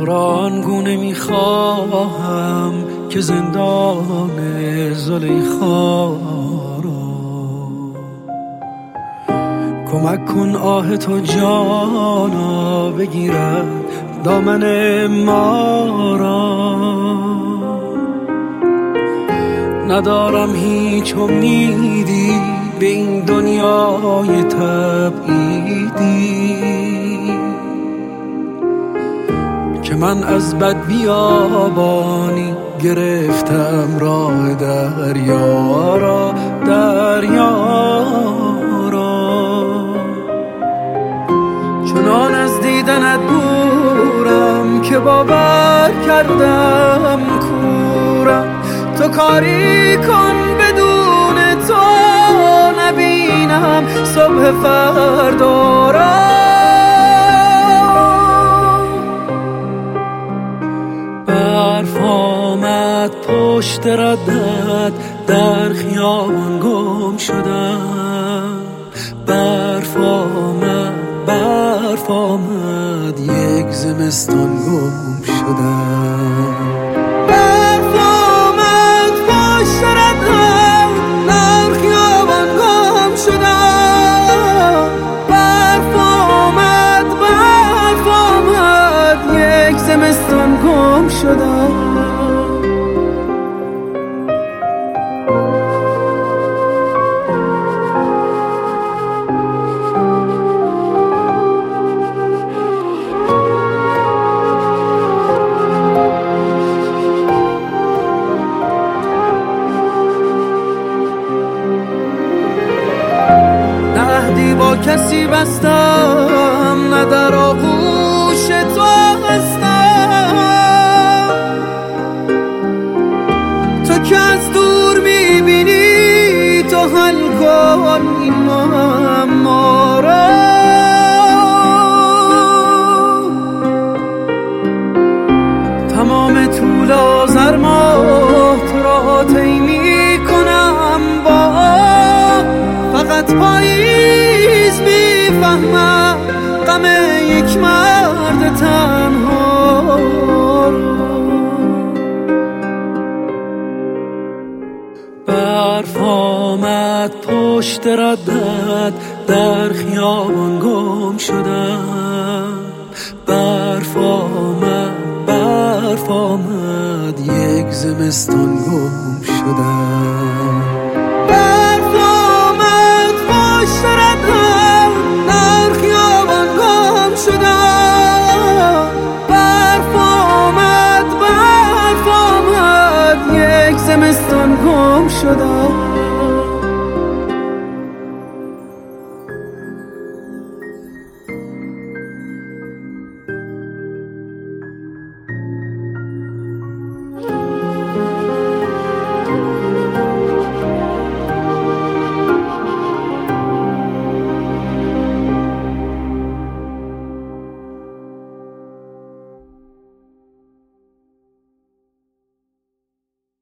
را آنگونه میخواهم که زندان زلیخا را کمک کن آه تو جانا بگیرد دامن ما را. ندارم هیچ امیدی به این دنیای تبعیدی که من از بد بیابانی گرفتم راه دریا را چنان از دیدنت دورم که باور کردم کورم. تو کاری کن بدون تو نبینم صبح فردا را. برف آمد پشت ردت در خیابان گم شدم. برف آمد یک زمستان گم شدم. برف آمد پشت ردت در خیابان گم شدم. برف آمد یک زمستان گم شدم. با کسی بستم نه در آغوش تو هستم. تو که از دور میبینی تو حل کن این معما را. تمام طول آذر ماه تو را طی میکنم با فقط پاییز میفهمم غم یک مرد تنها رو. برف آمد پشت ردت در خیابان گم شدم. برف آمد یک زمستان گم شدم.